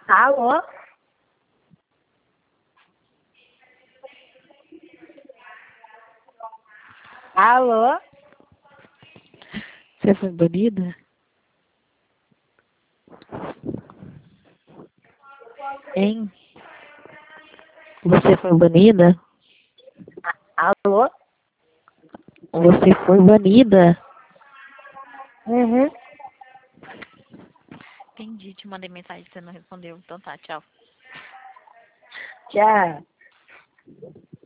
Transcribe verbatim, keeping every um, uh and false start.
Alô? Alô? Você foi banida? Hein? Você foi banida? Alô? Você foi banida? Uhum. Entendi, te mandei mensagem, você não respondeu. Então tá, tchau. Tchau.